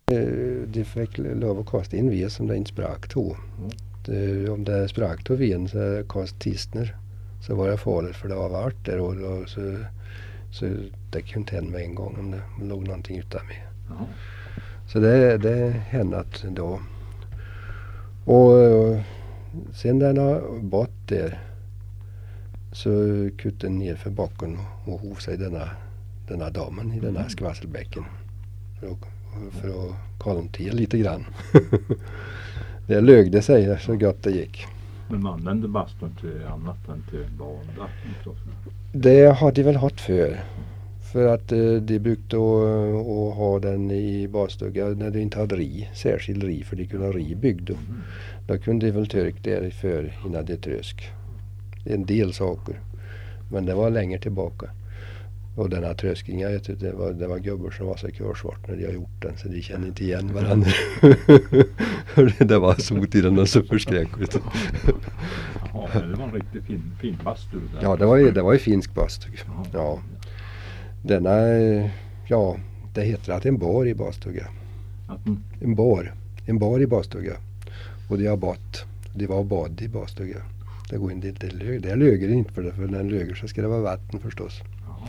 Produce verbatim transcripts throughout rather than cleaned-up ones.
De fick lov att kasta in ved som det inte sprack to. Mm. Det, om det sprack to veden så kast tistner. Så var det farligt för det var vart där och, och så, så det kunde inte hända med en gång om det låg någonting utan mig. Mm. Så det, det hände då. Och, och sen den har bott där så kutte den ner för backen och, och hov sig denna, denna damen i denna skvasselbäcken. För att, för att kolla till lite grann. Det lögde sig så gott det gick. Men man använde bastun till annat än till bada? Det har de väl haft för. För att eh, de brukade att, att ha den i badstugan när de inte hade ri, särskild ri, för de kunde ha ri byggd. Mm. Då kunde de väl törka därför innan det trösk. En del saker. Men det var längre tillbaka. Och den här tröskningen, det var, det var gubbar som var så körsvart när de har gjort den. Så de kände inte igen varandra. Det var sot i den och så förskräckligt. Ja, det var en riktigt fin, fin bastu. Där. Ja, det var ju, det var ju finsk bastu. Ja. Denna, ja, det heter att en bar i bastuga. Mm. En bar. En bar i bastuga. Och de har bad. Det var bad i bastuga. Det går inte, det, lög, det löger inte för det. För när den löger så ska det vara vatten förstås.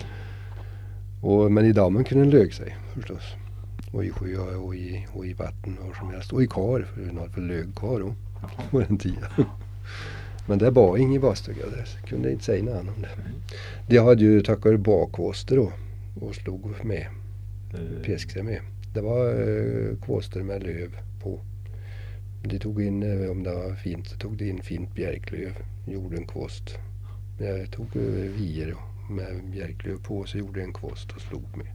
Och, men i damen kunde den lög sig förstås. Och i sjö och i, och i vatten och som helst. Och i kar, för vi har för lög kar då. På den tiden. Men det var ingen bastuga. Det kunde inte säga något om det. De hade ju tackar bakkåster då. Och slog med. Piskade med. Det var eh, kåster med löv på. De tog in, eh, om det var fint, så tog de in fint bjärklöv. Gjorde en kåst. Jag tog eh, vier med bjärklöv på så gjorde en kvåst och slog med.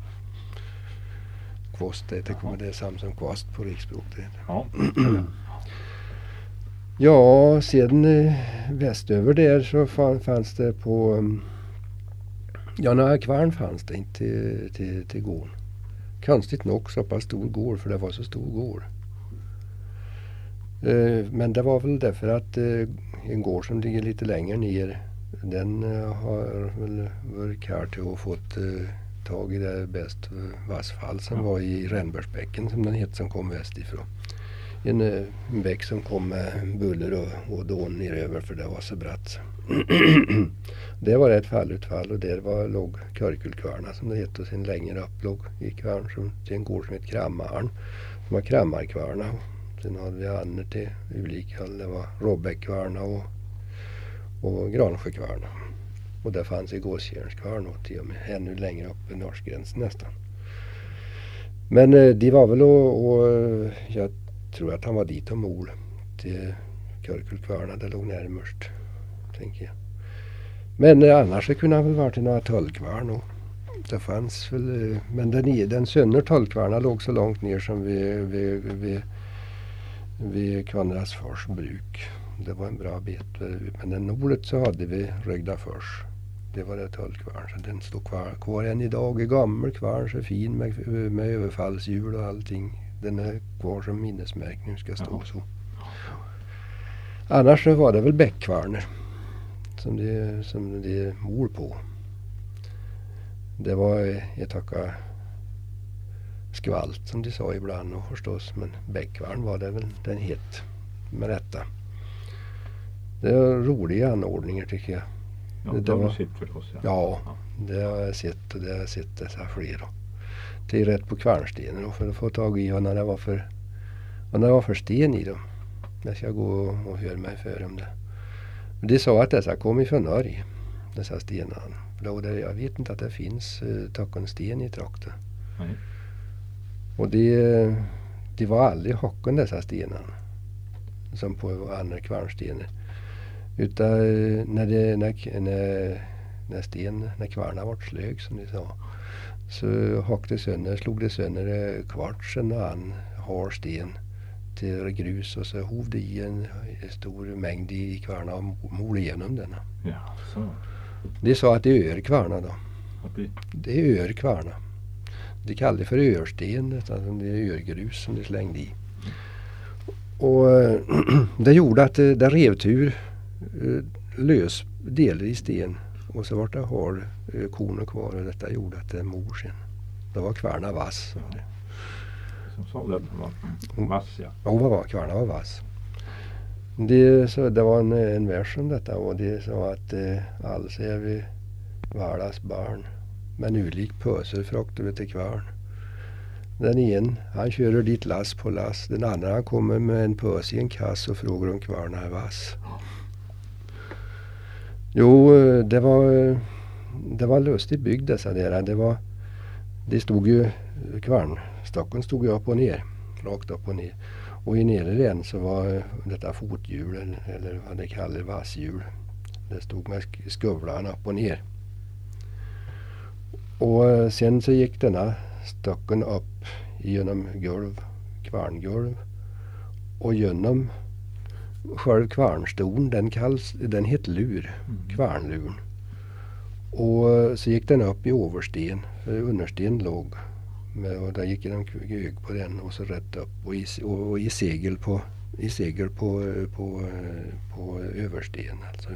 Kvåst, det kommer det samma som kvast på riksspråk. Ja. Ja, sedan eh, västöver där så fann, fanns det på um, ja, några kvarn fanns det inte till, till, till gården. Konstigt nog så pass stor gård för det var så stor gård. Eh, men det var väl därför att eh, en gård som ligger lite längre ner den uh, har väl varit kär till att fått uh, tag i det bäst uh, vassfall som mm. var i Rännbergsbäcken som den heter som kom västifrån. En, uh, en bäck som kom med buller och, och dån neröver för det var så bratt. Det var ett fallutfall och där var låg Körkulkvarna som det heter och sen längre upp låg i kvarn som till en gård som heter Krammarn som var Krammarkvarna. Sen hade vi annor till Ulikhall, det var Råbäckkvarna och och Gransjökvarna. Och där fanns i Gåstjärnskvarn och till och med ännu längre upp i norskgränsen nästan. Men eh, de var väl och, och jag tror att han var dit och mol till Körkulkvarna, det låg närmast, tänker jag. Men eh, annars så kunde han väl varit i några tullkvarn och det fanns väl, eh, men den, den sönder tullkvarna låg så långt ner som vid, vid, vid, vid Kvandrasfors bruk. Det var en bra bit. Men den nordet så hade vi Rögdafors. Det var det tullkvarn. Så den stod kvar, kvar än idag. En gammal kvarn så fin med, med överfallshjul och allting. Den är kvar som minnesmärkning ska stå så. Annars så var det väl bäckkvarner. Som det, som det mor på. Det var ett tacka skvalt som de sa ibland och förstås. Men bäckkvarn var det väl den het med rätta. Det är roliga anordningar tycker jag. Ja, det, det har var, du sett förstås. Ja. Ja, det har jag sett och det har jag sett dessa fler då. Det är rätt på kvarnstenen för att få tag i när det var för, när det var för sten i dem. Jag ska gå och, och höra mig för om det. Men de sa att dessa kom ifrån Norge, dessa stenar. Jag vet inte att det finns uh, tacken sten i trakten. Nej. Och de, de var aldrig hocken dessa stenar. Som på andra kvarnstenar. Utan när, det, när, när, när sten, när kvarna vart slög som de sa. Så hockade sönder, slog det sönder kvartsen och an har sten till grus och så hov det i en, en stor mängd i kvarna och mol igenom den. Ja, så. De sa att det är örkvarna då. Det? Det är örkvarna. De kallar det för örsten, nästan det är örgrus som de slängde i. Och det gjorde att det, det rev tur lös delar i sten och så var det har korn kvar och detta gjorde att det mor sen. Det var kvarna vass. som sa det. Den var vass, ja. Ja, vad var kvarna var vass. Det, så, det var en, en vers om detta och det sa att eh, alls är vi vardas barn. Men ulik pöser fraktar vi till kvarn. Den en, han kör dit lass på lass. Den andra han kommer med en pös i en kass och frågar om kvarna är vass. Jo, det var det var lustigt byggt dessa där. Det var det stod ju kvarnstocken stod ju upp och ner, rakt upp och ner. Och i nere den så var detta fothjulen eller vad det kallar vasshjul. Det stod med skövlarna upp och ner. Och sen så gick denna stocken upp genom golv, kvarngolv och genom själv kvarnstolen, den kalls, den heter lur, mm. kvarnluren. Och så gick den upp i översten, för understen låg med, och där gick den hög på den och så rätt upp och i, och, och i segel på i segel på på på översten alltså.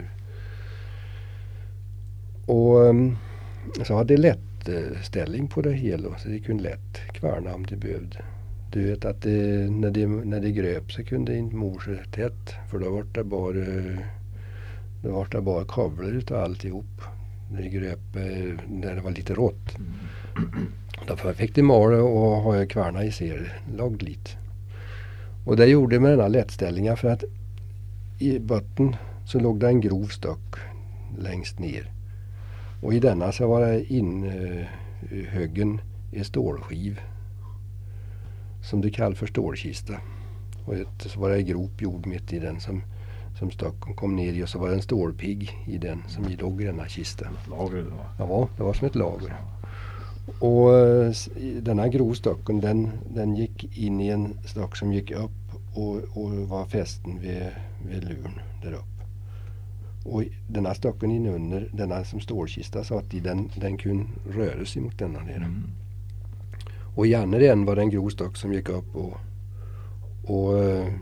Och så hade det lätt ställning på det hela så det kunde lätt kvarna om det behövde. Du vet att det, när det när det gröp så kunde inte morsa tätt för då var det bara det var det bara kavlar utav alltihop. Det gröp när det var lite rått. Därför fick de mala och ha kvarna i ser lagd lite. Och det gjorde med denna lättställningar för att i botten så låg det en grov stock längst ner. Och i denna så var det inhöggen i stålskiv som det kallas för stålkista. Och ett, så var det en grop jord mitt i den som, som stocken kom ner i och så var det en stålpigg i den som låg i denna kista. Lager det var? Ja, det var som ett lager. Och denna grovstocken den, den gick in i en stock som gick upp och, och var fästen vid, vid luren där uppe. Och denna stocken inunder, denna som stålkista satt i, den, den kunde röra sig mot denna där. Mm. Och i andra en var det en grov stock som gick upp och, och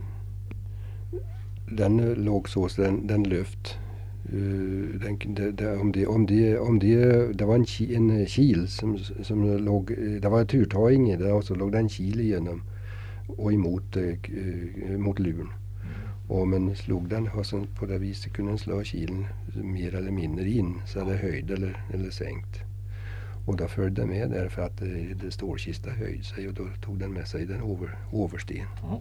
den låg så, så den, den lyft. Uh, den, det, det, om det, om det, om det, det var en, ki, en kil som, som låg, det var ett turtagning i det och så låg det en kil igenom och emot uh, mot luren. Och om man slog den och så på det viset kunde den slå kilen mer eller mindre in så det höjd eller, eller sänkt. Och då följde den med där för att det, det stålkista höjde sig och då tog den med sig den över, översten. Mm.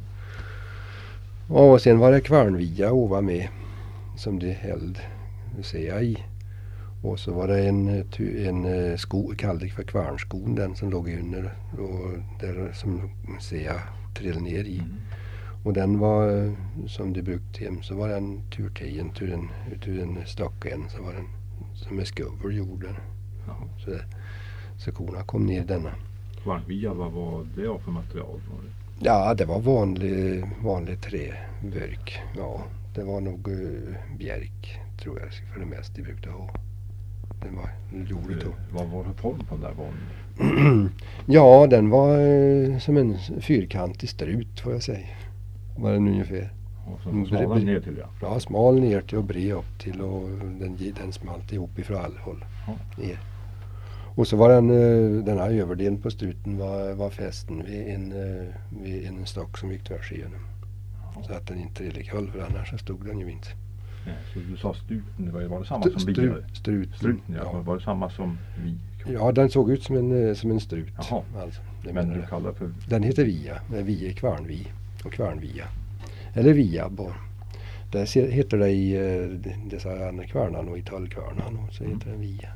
Och sen var det kvarnvia ovan med som det held säga i. Och så var det en, en sko, kallade för kvarnskon den som låg under och där som säga trillade ner i. Mm. Och den var som det brukt hem så var den turtien till en, till en stocken så var den som är sköver jorden. Ja. Så, så korna kom ner i denna. Kvarnvia, vad var det för material? Var det? Ja, det var vanlig, vanlig träverk. Ja, det var nog uh, bjärk tror jag för det mesta de brukade ha. Den var jordet då. Vad var det form på den där vann? Ja, den var uh, som en fyrkantig strut får jag säga. Var den ungefär. Och så smal ner till ja. Ja, smal ner till och bred upp till och den, den smalt ihop ifrån all håll. Ja. Ner. Och så var den, den här överdelen på struten var, var fästen vid en, vid en stock som gick tvärs igenom. Ja. Så att den inte trillade håll för annars så stod den ju inte. Ja, så du sa struten, var det, var det samma St- som stru, struten? Struten, ja. ja. Var det samma som vi? Ja, den såg ut som en, som en strut. Jaha. Alltså, men du kallar för? Den heter via, via kvarnvi och kvarnvia. Eller via bara. Där heter det i dessa andra kvarnan och i tallkvarnan och så heter mm. den via.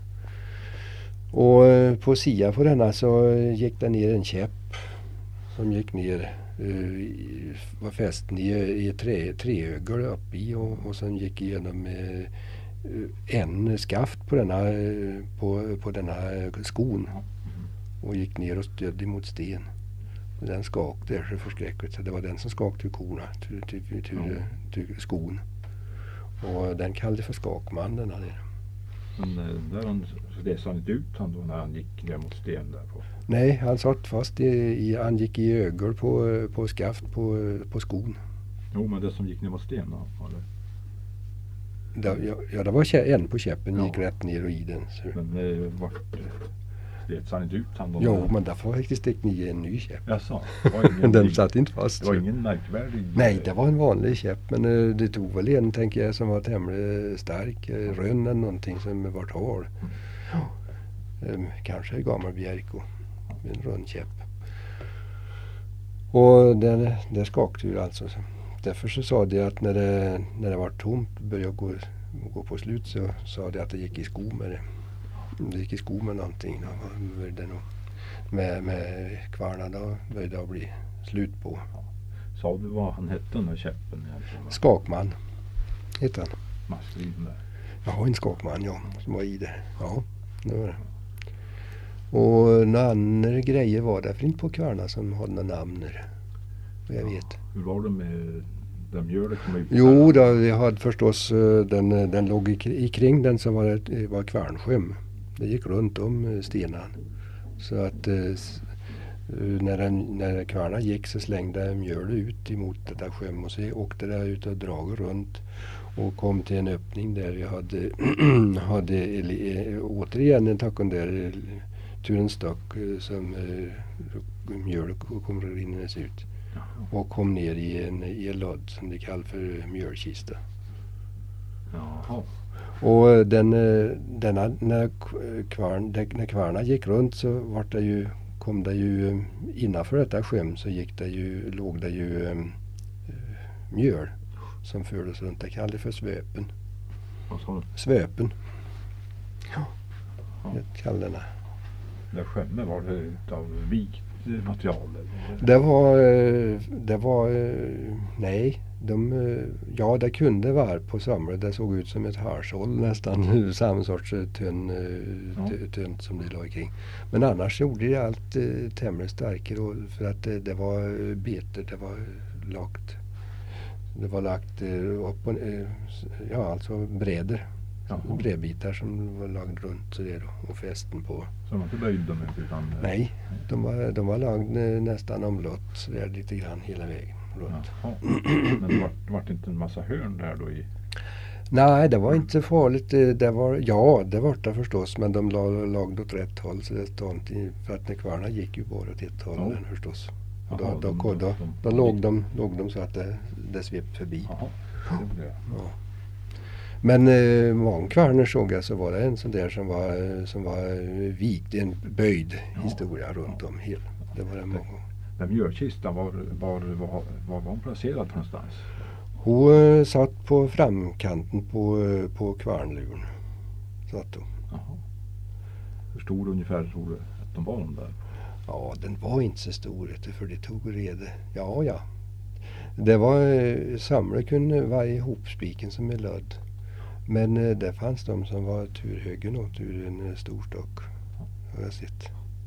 Och på sidan på denna så gick det ner en käpp som gick ner uh, var fästen i, i tre, treögel upp i och, och sen gick igenom uh, en skaft på denna, uh, på, på denna skon och gick ner och stödde mot sten. Och den skakade där så förskräckligt så det var den som skakade till korna till, till, till, till, mm. till skon. Och den kallade för skakman denna där. Men där han, så det sa inte ut han då när han gick ner mot sten där på? Nej, han satt fast i, i han gick i ögel på, på skaft på, på skon. Jo, men det som gick ner mot sten då? Eller? Det, ja, ja, det var kä- en på käppen ja. Gick rätt ner och i den. Så. Men det vart... slet han inte ut han då? Jo, men därför faktiskt stick ni en ny käpp. Jaså, det var ingen, Den satt inte fast. det var ingen märkvärdig... Nej, det var en vanlig käpp, men eh, det tog väl en, tänker jag, som var tämligen stark. Eh, rönn eller någonting som var hal. Ja. Eh, kanske en gammal bjärk och en rund käpp. Och det, det skakade ju alltså. Därför så sa det att när det, när det var tomt började gå, gå på slut, så sa det att det gick i sko med det. Det gick i sko med någonting. Då började nog med, med kvarna då började det bli slut på. Sa du vad han hette den här käppen? Skakman hette han. Maskriden där. Ja, en skakman, ja, som var i det. Ja, det var det. Och några andra grejer var det, för inte på kvarna som hade några namn. Vad jag vet. Hur var det med den mjölet som var ute? Jo, då, vi hade förstås den, den låg i, i kring den som var, var kvarnsköm. Det gick runt om stenen. Så att när, den, när kvarna gick så slängde mjöl ut emot det där sköm och så åkte det ut och drag runt och kom till en öppning där vi hade, hade eller, återigen en tackon där turen stock som mjöl kom rinnas ut. Och kom ner i en, i en lodd som det kallas för mjölkista. Jaha. Och den, denna, när, kvarn, när kvarna gick runt så var det ju, kom det ju innanför detta skäm så gick det ju, låg det ju um, mjöl som fördes runt. Det kallades för svöpen. Vad sa du? Svöpen. Ja. Det kallade det. Det skämmet var det av vikt material? Eller? Det var, det var, nej, de, ja det kunde vara på samma. Det såg ut som ett harshåll nästan, samma sorts tunn, ja. tunt som det låg kring. Men annars gjorde det allt tämligen starkare och för att det, det var beter, det var lagt, det var lagt upp och, ja alltså bräder. Jaha. Bredbitar som var lagd runt så det då, och fästen på. Så de var inte böjda med utan? Nej, de var, de var lagd nästan omlott så det är lite grann hela vägen runt. Jaha. Men det var, det var inte en massa hörn där då i? Nej, det var inte så farligt. Det var, ja, det var det förstås, men de lag, lagde åt rätt håll så det stod inte, för att när kvarna gick ju bara åt ett håll ja. den förstås. Och då, Jaha, då, de, då, då, de, då låg, de, låg de så att det, det svep förbi. Jaha, det det. Ja. Men eh, många kvarnar såg jag så var det en sån där som var, som var vikt, en böjd ja. historia runt ja. om hela. Det var det många. Den mjölkistan, var, var, var, var var hon placerad någonstans? Hon uh, satt på framkanten på, uh, på kvarnluren. Satt hon. Jaha. Hur stor ungefär tror du att de var de där? Ja, den var inte så stor för det tog reda. Ja, ja. Det var uh, samla kunde varje ihopspiken som är lödd. Men uh, det fanns de som var turhögen åt ur en uh, stor stock. Har jag sett.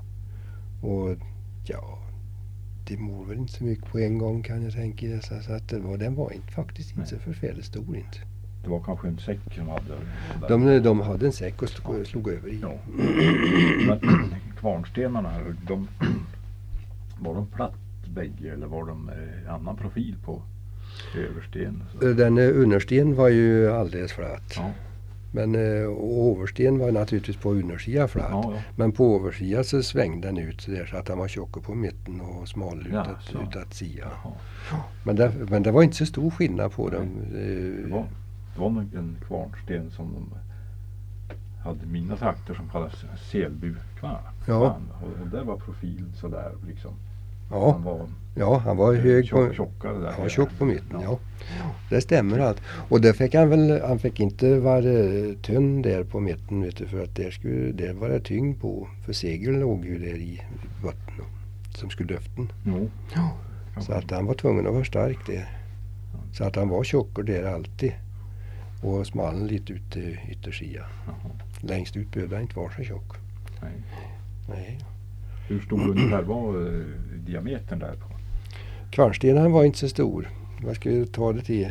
Och ja, det mår väl inte så mycket på en gång kan jag tänka i dessa. Så att det var, den var inte, faktiskt inte så förfärligt stor inte. Det var kanske en säck som hade... De, de hade en säck och slog, slog över i. Ja. Men kvarnstenarna, de, var de platt bägge eller var de eh, annan profil på översten? Så? Den eh, understen var ju alldeles flat. Ja. Men eh, översten var naturligtvis på undersidan flat. Ja, ja. Men på översidan så svängde den ut så, där, så att den var tjock på mitten och smal Ja, utåt, utåt sidan. Jaha. Men det, men det var inte så stor skillnad på dem. Det var, det var en kvarnsten som de hade mina trakter som kallas selbukvarn. Ja. Och, och där var profilen sådär liksom. Ja. Han var, Ja, han var hög tjock, på, tjockare där. han var tjock på mitten, ja. ja. Det stämmer allt. Och det fick han väl, han fick inte vara tunn där på mitten vet du, för att där skulle det vara tyngd på. För segel låg ju där i vatten som skulle löften. Jo. Ja. Så att han var tvungen att vara stark där. Så att han var tjockare där alltid. Och smallen lite ut till yttersidan. Jaha. Längst ut behövde han inte vara så tjock. Nej. Nej. Hur stor ungefär var eh, diametern där på? Kvarnstenen var inte så stor. Vad ska vi ta det till?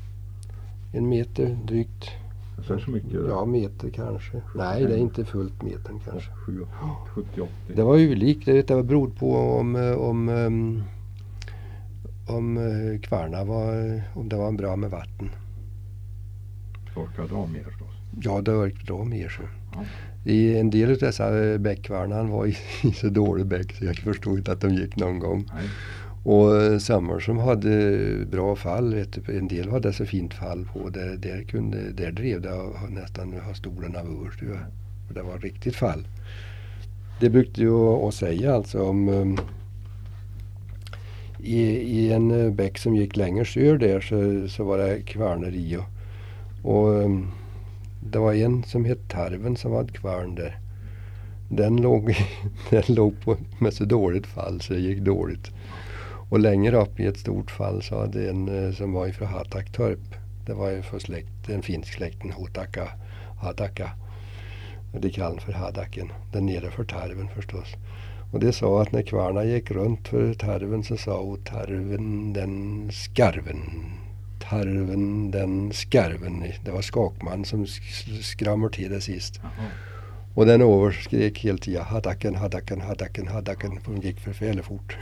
En meter drygt. Så är det så mycket? Eller? Ja, meter kanske. Nej, det är inte fullt metern kanske. sjuttio åttio. Det var ju likt. Det beror på om, om, om, om kvarna var, om det var bra med vatten. Så ska dra mer förstås. Ja, det har bra mer så. Ja. I en del av dessa bäckvärnar var i, i så dålig bäck så jag förstod inte att de gick någon gång. Nej. Och samma som hade bra fall, vet du, en del hade så fint fall på. Där, där, kunde, där drev det och nästan ha stolen av överst. Det var riktigt fall. Det brukade ju att säga alltså om um, i, i en bäck som gick längre sör där så, så var det kvarnar i. Och, och um, det var en som hette Tarven som hade kvarn där. Den låg, den låg på med så dåligt fall så det gick dåligt. Och längre upp i ett stort fall så hade en som var ifrån Hattaktorp. Det var ju för släkt, en finsk släkten Hotaka, Hattaka. Det kallas för Hadaken. Den nere för Tarven förstås. Och det sa att när kvarna gick runt för Tarven så sa hon Tarven den skarven. Tarven den skarven. Det var Skakman som skrammer till det sist. Jaha. Och den överskrek helt tiden Hadaken, Hadaken, Hadaken, Hadaken. För de gick förfärligt fort.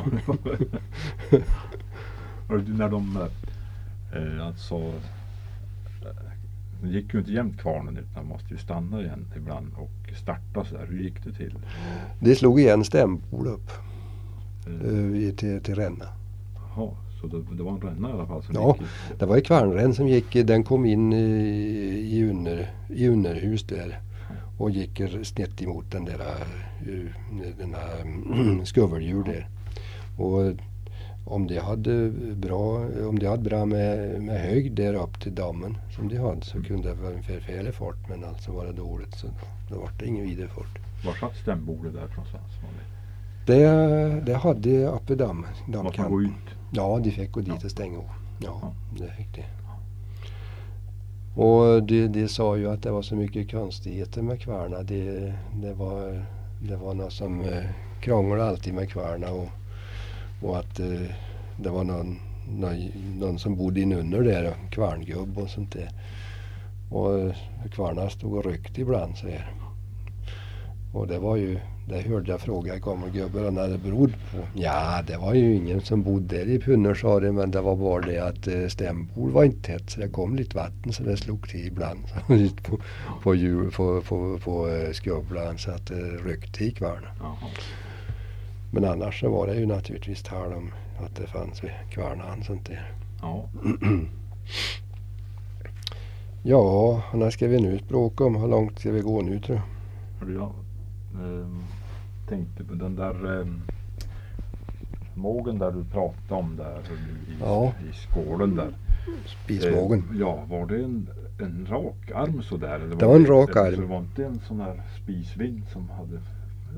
Och när de eh, alltså eh, det gick ju inte jämnt kvarnen utan man måste ju stanna igen ibland och starta så där. Hur gick det till? Det slog igen stämbord upp Eh, eh, till, till ränna. Jaha, så det, det var en ränna i alla fall som Ja, gick i. det var ju kvarnrän som gick, den kom in i, i, under, i underhus där och gick snett emot den där uh, den där skuveldjur där. Och om det hade bra, om det hade bra med, med höjd där upp till dammen som de hade så kunde det vara en förfärlig fart, men alltså var det dåligt så då var det ingen vidare fart. Var satt stämbordet där någonstans? Det, det hade uppe i dammen. Man får gå ut. Ja, de fick gå dit Ja. och stänga av. Ja, Ja. det fick det. Och det, det sa ju att det var så mycket konstigheter med kvarna. Det, det, var, det var något som eh, krånglade alltid med kvarna och, och att eh, det var någon, någon, någon som bodde in under där, kvarngubb och sånt där. Och eh, kvarna stod och ryckte ibland så här. Och det var ju, det hörde jag fråga gammelgubben när det berodde på. Ja, det var ju ingen som bodde där i Punner sa det, men det var bara det att eh, stämbord var inte tätt så det kom lite vatten så det slog till ibland på, på, djur, på, på, på eh, skubblan så att det eh, ryckte i kvarna. Jaha. Men annars så var det ju naturligtvis tal om att det fanns kvarna och sånt där. Ja. Ja, när ska vi nu språka om? Hur långt ska vi gå nu tror jag? Hörde jag ehm, tänkte på den där ehm, mågen där du pratade om där i, Ja. i skålen där. Spismågen. Eh, ja, var det en, en rak arm så där? Eller Det var en rak eller, arm. Så det var inte en sån här spisvind som hade eh,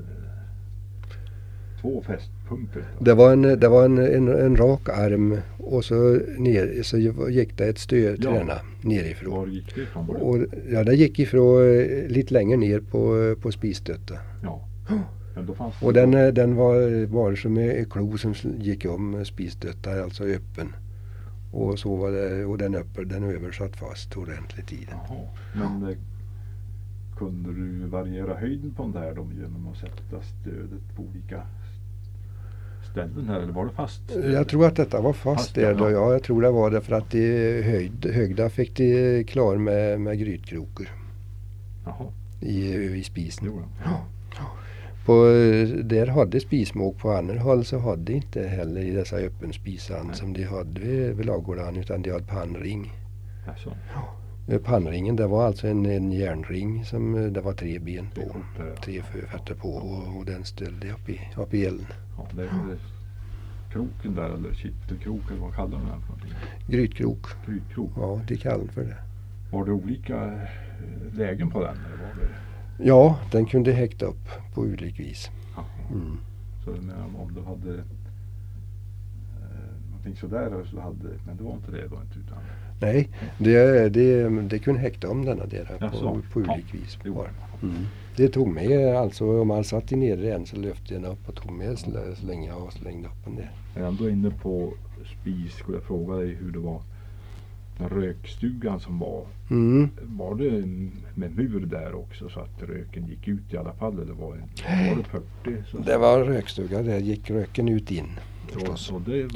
två fästpunkter? Det var en, det var en, en, en rak arm och så, ner, så gick det ett stöd till Ja. denna nerifrån. Var gick det ifrån? Var det? Och, ja, det gick ifrån eh, lite längre ner på, på spistötta. Ja. Men då fanns det Och den, eh, den var bara som en klo som gick om spistötta, alltså öppen. Och så var det, och den öppen, den översatt fast ordentligt i den. Jaha. Men eh, kunde du variera höjden på den där då, genom att sätta stödet på olika ställen här, eller var det fast? Jag tror att detta var fast, Fast, där ja. då. Ja, jag tror det var det för att de höjd, högda fick de klar med, med grytkrokar Jaha, i, i spisen. jo då. På, där hade spismåg på andra håll så hade inte heller i dessa öppen spisan Nej. som de hade vid, vid ladugården utan de hade pannring. Jaså. Eh, Pannringen det var alltså en, en järnring som eh, det var tre ben Det är på. kort där, ja. Tre fötter på och, och den ställde upp i, upp i elden. Ja, det är det kroken där, eller kittelkroken, vad kallar de den för någonting? Grytkrok. Grytkrok. Ja, de kallar den för det. Var det olika eh, lägen på den? Eller var det? Ja, den kunde häkta upp på olika vis. Ja. Mm. Så jag menar, om du hade eh, någonting sådär så hade, men det var inte det då inte utan. Nej, det, det, det kunde häkta om denna där på, Jaså? på Ja, olika vis. det var det. Mm. Det tog med, alltså om man satt i nere en så lyfte den upp och tog med sl- slänga och slängde upp den där. Jag är ändå inne på spis, skulle jag fråga dig hur det var den rökstugan som var. Mm. Var det med mur där också så att röken gick ut i alla fall, eller var det, var det fyrtio? Så, Det var rökstuga, där gick röken ut in. så, förstås. så det var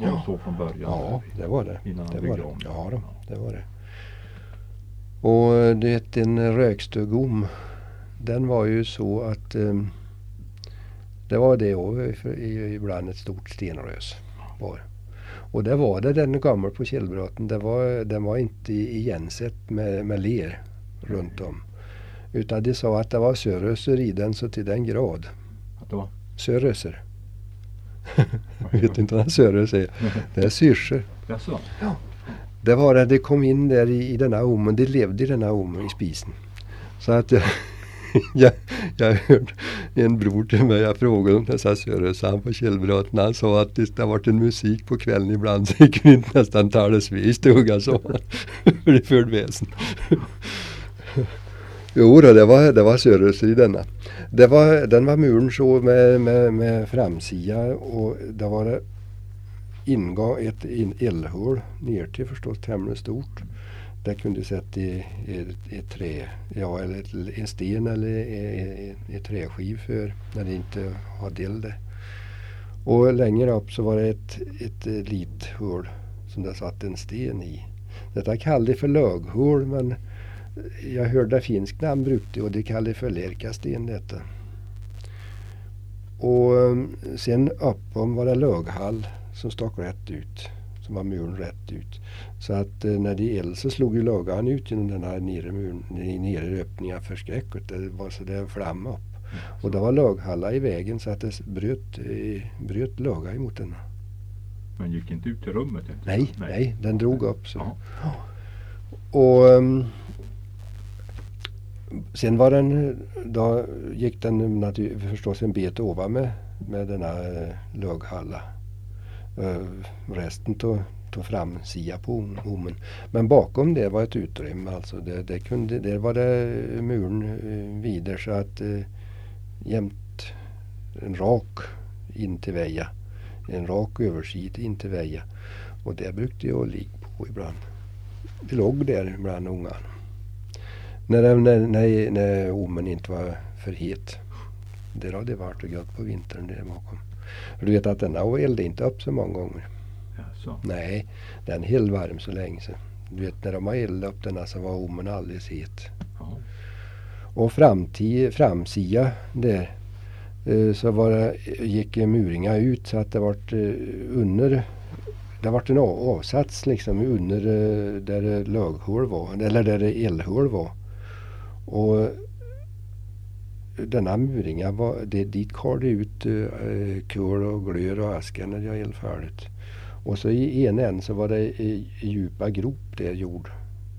Ja. så från början? Ja, det var det. Innan de Det var byggde det. om. Ja, då, det var det. Och det en rökstugom, den var ju så att eh, det var det och ibland ett stort stenrös var. Och det var det den gamla på Källbrotten. Det var, den var inte igensett med, med ler runt om. Utan de sa att det var söröser i den så till den grad. Att det var? Söröser. Jag vet inte vad söröser är. Det är syrser. Jaså? Ja. Det var det, det kom in där i, i denna omen. Det levde i denna omen i spisen. Så att jag, jag, jag hörde en bror till mig, jag frågade om dessa söröser han på Källbrotten. Han sa att det har varit en musik på kvällen ibland så gick vi inte nästan talesvis stuga så. För det förde väsen. Jo då, det var, det var söröser i denna. Det var, den var muren så med, med, med framsida och det var det ingång ett in, eldhål ner till förstås tämligen stort. Det kunde sätta i, i, i trä, ja eller ett, en sten eller i, i, i träskiv för när det inte hade eld. Och längre upp så var det ett, ett, ett litet hål som det satt en sten i. Detta kallade för löghål men jag hörde finsk namn brukte och det kallade för lärkasten detta. Och sen uppom var det löghall som stack rätt ut. Som var muren rätt ut. Så att eh, när det eld så slog ju lögaren ut genom den här nere muren, nere öppningen för skräcket. Det var så det flam upp. Mm. Och det var löghalla i vägen så att det bröt, eh, bröt löga emot den. Men gick inte ut i rummet? Inte? Nej, nej, nej, den drog upp så. Ja. Och um, sen var den, då gick den natur, förstås en bit ovan med, med denna uh, löghalla. Uh, resten tog, tog fram sia på omen. Men bakom det var ett utrymme. Alltså det, det kunde, där var det muren uh, vidare så att uh, jämt en rak in till väja. En rak översid in till väja. Och det brukade jag ligga på ibland. Det låg där bland ungarna. När, när, när, när omen inte var för het. Där hade det varit och gott på vintern där bakom. Du vet att den har eldade inte upp så många gånger. Ja, så. Nej, den är helt varm så länge så. Du vet när de har eldat upp den så var omen alldeles het. Ja. Och framtid, framsida där så var det, gick muringar ut så att det vart under det vart en avsats liksom under där löghål var eller där eldhål var. Och denna muringar var det dit kar det ut uh, kol och glör och aska när jag eldfärdigt. Och så i en än så var det i, i djupa grop där jord.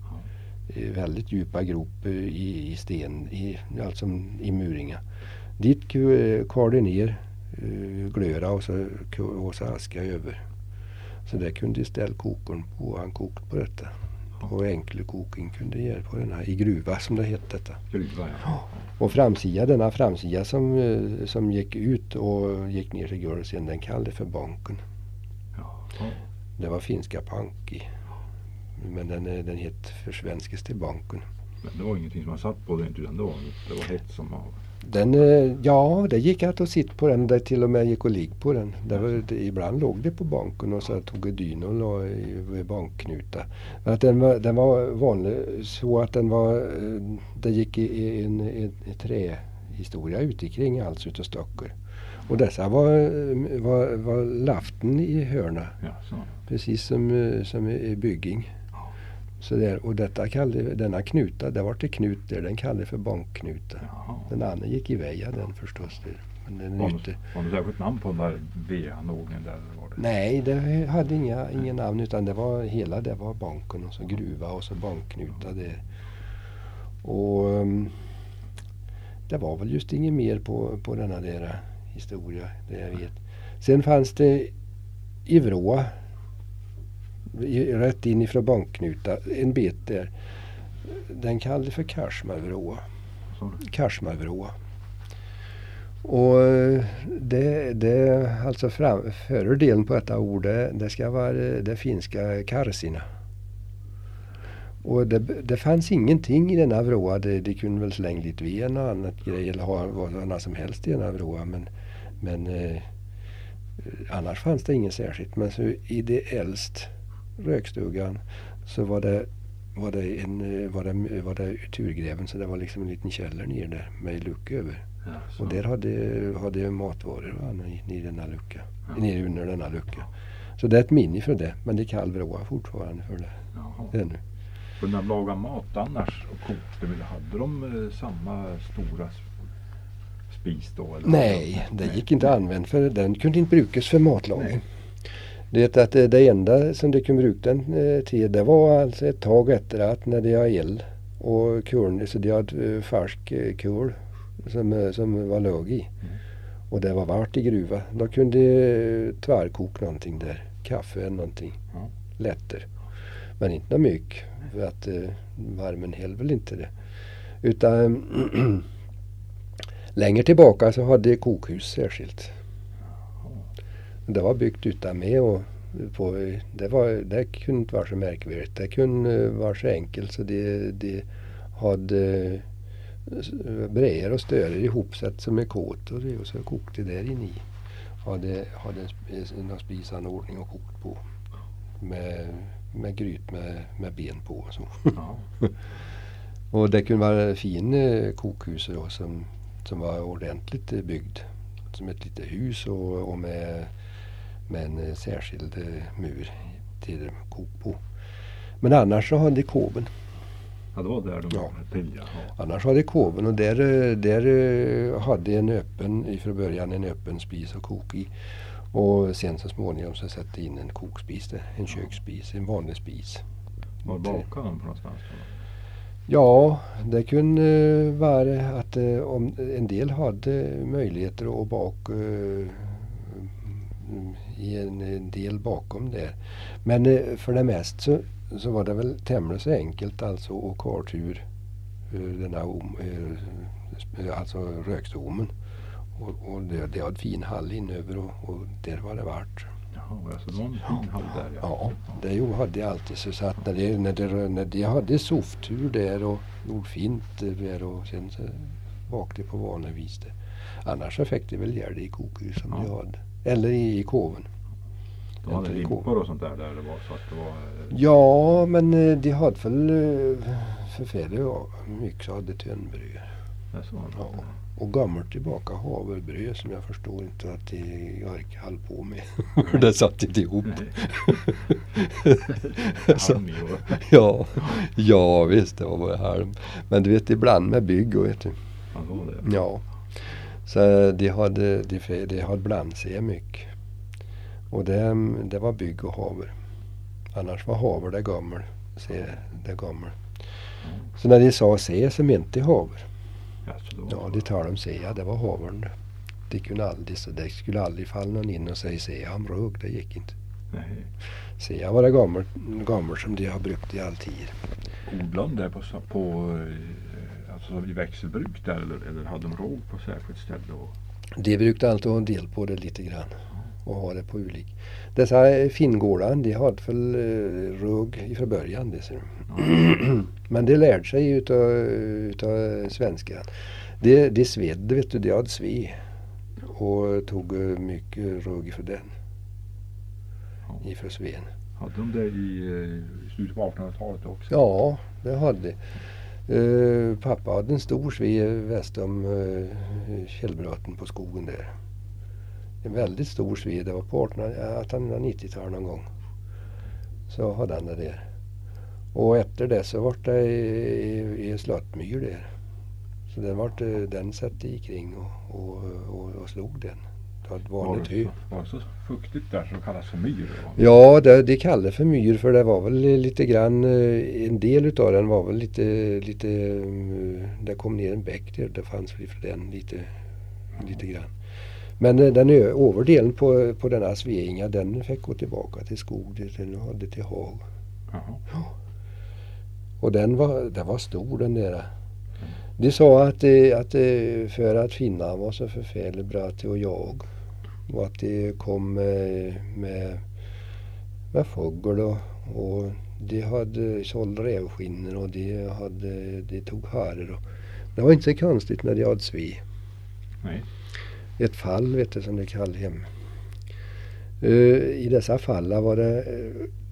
I väldigt djupa grop i, i sten i alltså i muringar. Dit kar det ner uh, glöra och så och så aska över. Så det kunde ställa kokon på han kokt på detta. Och enkla koking kunde göra på den här i gruva som det hette detta. Gruva, ja. Och framsida, denna framsida som, som gick ut och gick ner till golvet sen, den kallade för banken. Ja. Ja. Det var finska panki. Men den, den hette för svenskes till banken. Men det var ingenting som man satt på det inte utan det var, det var hett som av. Den, ja, det gick att att sitta på den. Det till och med gick och ligga på den. Det var, det, ibland låg det på banken och så tog jag dyn och la i, i bankknuta. Men att den var, den var vanlig så att den var, det gick i, i en, en, en trähistoria ute kring alls utav stockar. Och dessa var, var, var laften i hörna. Ja, så. Precis som, som i bygging. Så där, och detta kallade, denna knuta, det var till knut där, den kallade för bankknuta. Jaha. Den andra gick i väja den förstås. Där. Men den Var ute. det ett särskilt namn på den där V-anordningen där? Var det? Nej, det hade inga, ingen namn utan det var hela det var banken och så gruva och så bankknuta där. Och um, det var väl just inget mer på, på denna där historia, det jag vet. Sen fanns det i Vrå rätt in ifrån bankknuta en bit där. Den kallade för Karsmarvrå. Karsmarvrå. Och det, det alltså fram, fördelen på detta ord det, det ska vara det finska karsina. Och det, det fanns ingenting i denna vrå. Det, det kunde väl slänga lite ved och annat grej eller ha vad annat som helst i denna vrå. Men, men eh, annars fanns det ingen särskilt. Men så i det äldst rökstugan så var det var det en var det, var det turgräven, så det var liksom en liten källare ner där med lucka över. Ja, och där hade, hade matvaror va, i, i denna lucka. Ja. Ner under denna lucka. Så det är ett minne för det. Men det kalvråa fortfarande för det. Jaha. Ännu. Och när de lagade mat annars och kokte, hade de eh, samma stora spis då? Eller? Nej, det Nej. gick inte att använda för den kunde inte brukas för matlagning. Nej. Det är att det, det enda som det kunde bruka den eh, till, det var alltså ett tag efter att när det har el och kulen, så det hade eh, färsk eh, kul som, eh, som var lög i. Mm. Och det var vart i gruva. Då kunde eh, tvärkoka någonting där. Kaffe eller någonting. Ja. Lätter. Men inte något mycket. För att eh, värmen höll väl inte det. Utan längre tillbaka så hade kokhus särskilt. Det var byggt utan med och på, det, var, det kunde inte vara så märkvärdigt. Det kunde vara så enkelt så det, det hade brejer och störer ihopsatt som är kåt och, det, och så kokte där inne i. Hade, hade en, en spisanordning och kokt på. Med, med gryt med, med ben på och så. Ja. Och det kunde vara fin eh, kokhus då, som, som var ordentligt eh, byggd. Som ett litet hus och, och med, med en eh, särskild eh, mur till kok på. Men annars så hade koven. Ja, det var där de Ja. var till. Ja. Annars hade koven och där, eh, där eh, hade en öppen, ifrån början en öppen spis och kok i. Och sen så småningom så satte in en kokspis där, en köksspis, en vanlig spis. Var bakade de på någonstans då? Ja, det kunde vara att eh, om en del hade möjligheter att baka eh, i en, en del bakom där. Men eh, för det mest så, så var det väl tämligen så enkelt alltså att kartur eh, denna om, eh, alltså rökstomen. Och, och det, det hade fin hall inöver och, och där var det vart. Jaha, alltså någon fin hall där. Ja, det jo, hade jag alltid så att när det, när det, när det hade softtur där och gjorde fint där och sen så vakade på vanlig vis det. Annars så fick det väl göra det i kokhus som Ja. de hade. Eller i, i koven. De hade Eller i rimpor koven. och sånt där, där det var så att det var... eh, Ja, men eh, de hade väl eh, förfärligt ja, mycket så hade tunnbröd. det så. Ja. Och gammalt tillbaka havrebröd som jag förstår inte att de orkar hålla på med. det satt inte ihop. Så, Halm i och- ja, ja visst det var bara halm. Men du vet ibland med bygg och vet du. Ja, det var det. Ja. Så de hade, de, de hade bland sig mycket. Och det, det var bygg och haver. Annars var haver det gammal. Se, det gammal. Så när de sa se så mente de haver. Ja, så det var Ja, de talade om se, ja det var havern. Det kunde aldrig, så det skulle aldrig falla någon in och säga se, han rög, det gick inte. Nej. Se, jag var det gammal, gammal som de har brukt i all tid. Odlade de där på, sa- på eh, alltså i växelbruk där eller, eller hade de råg på särskilt ställe? Och... De brukade alltid ha en del på det lite grann och ha det på ulik. Dessa fingårdar, de hade väl uh, rög ifrån början. Det ser du. Ja. Men det lärde sig utav, utav svenskan. De, de svedde, vet du, de hade sve och tog uh, mycket rög ifrån den, Ja. ifrån Sveen. Hade de det i eh, slutet på artonhundratalet också? Ja, det hade de. Uh, pappa hade en stor sve väst om uh, Källbröten på skogen där. En väldigt stor sve. Det var på artonhundranittiotalet någon gång. Så hade han det där. Och efter det så var det i, i, i Slottmyr där. Så den, var, den satt i kring och, och, och, och slog den. Det var ett Var vanligt hö. det, så, var det så fuktigt där så det kallas för myr? Ja, det, det kallade för myr för det var väl lite grann, eh, en del utav den var väl lite, lite eh, det kom ner en bäck där, det fanns väl för den lite, lite grann. Men eh, den ö- överdelen på, på denna Sveinga, den fick gå tillbaka till skog, det- den hade till hav. Jaha. Och den var, den var stor den där. De sa att, eh, att eh, för att finna var så förfärligt bra till att jag. Och att det kom med, med, med fågel och, och de hade sålt rävskinnor och de, hade, de tog harer. Och det var inte så konstigt när de hade sve. Nej. Ett fall vet du som det kallas hem. Uh, I dessa fall var det uh,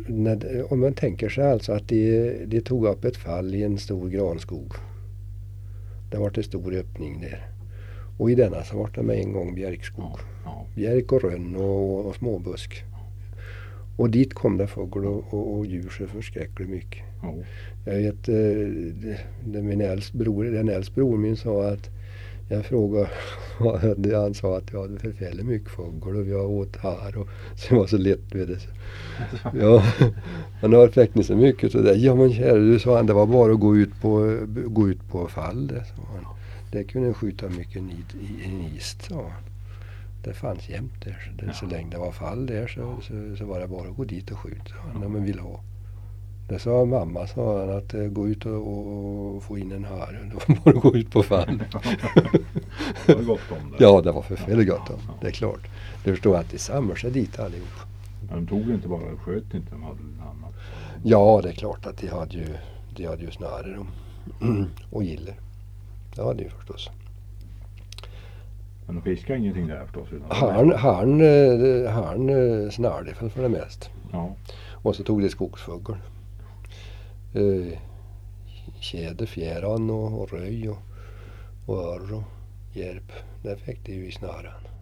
när, det- om man tänker sig alltså att det, det tog upp ett fall i en stor granskog. Det var en stor öppning där. Och i denna så var det med en gång bjärkskog. Ja. Bjärk och rönn och, och småbusk. Och dit kom det fågel och, och, och djur så förskräckligt mycket. Ja. Jag vet, eh, det, det min äldst bror, den äldste bror min sa att jag frågade, han sa att jag hade förfärligt mycket fågel och vi har åt här och så det var så lätt med det. Ja, han har fäkt så mycket så där. Ja men kära du, sa han, det var bara att gå ut på, gå ut på fall det, sa han. Det kunde skjuta mycket nid, i en is, sa han. Det fanns jämt där. Så, det, Ja. så länge det var fall där så, så, så var det bara att gå dit och skjuta. När man ville ha. Det sa mamma, sa han, att uh, gå ut och, och, och få in en hare. Det var bara att gå ut på fall. Det var gott om det. Ja, det var förfärligt gott om. Ja, ja. Det är klart. Du förstår att de samlar sig dit allihop. Men de tog inte bara, sköt inte, de hade annat. Ja, det är klart att de hade ju, de hade ju snarare och, och giller. Det hade ju förstås. Men de fiskade ingenting där förstås. utan- Han, han, eh, han eh, snarade väl för det mest. Ja. Och så tog det skogsfågel. Eh, tjäder, fjäran och, och röj och, och örr och järp. Där fick det ju i snaran.